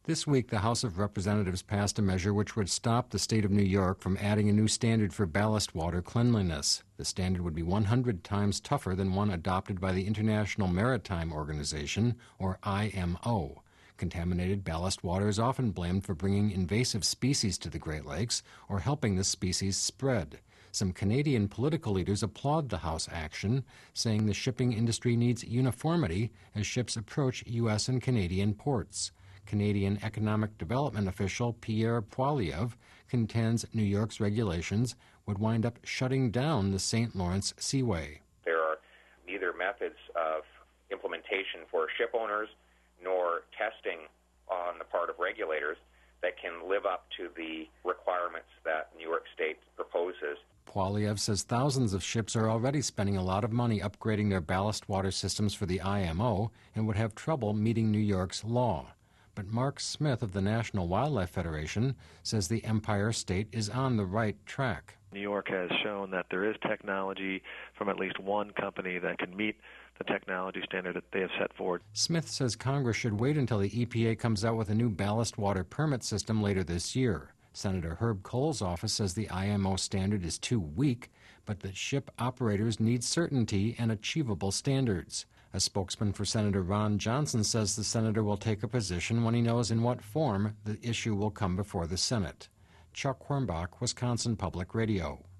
This week, the House of Representatives passed a measure which would stop the state of New York from adding a new standard for ballast water cleanliness. The standard would be 100 times tougher than one adopted by the International Maritime Organization, or IMO. Contaminated ballast water is often blamed for bringing invasive species to the Great Lakes or helping the species spread. Some Canadian political leaders applaud the House action, saying the shipping industry needs uniformity as ships approach U.S. and Canadian ports. Canadian economic development official Pierre Poilievre contends New York's regulations would wind up shutting down the St. Lawrence Seaway. There are neither methods of implementation for ship owners nor testing on the part of regulators that can live up to the requirements that New York State proposes. Poilievre says thousands of ships are already spending a lot of money upgrading their ballast water systems for the IMO and would have trouble meeting New York's law. But Mark Smith of the National Wildlife Federation says the Empire State is on the right track. New York has shown that there is technology from at least one company that can meet the technology standard that they have set forward. Smith says Congress should wait until the EPA comes out with a new ballast water permit system later this year. Senator Herb Kohl's office says the IMO standard is too weak, but that ship operators need certainty and achievable standards. A spokesman for Senator Ron Johnson says the senator will take a position when he knows in what form the issue will come before the Senate. Chuck Hornbach, Wisconsin Public Radio.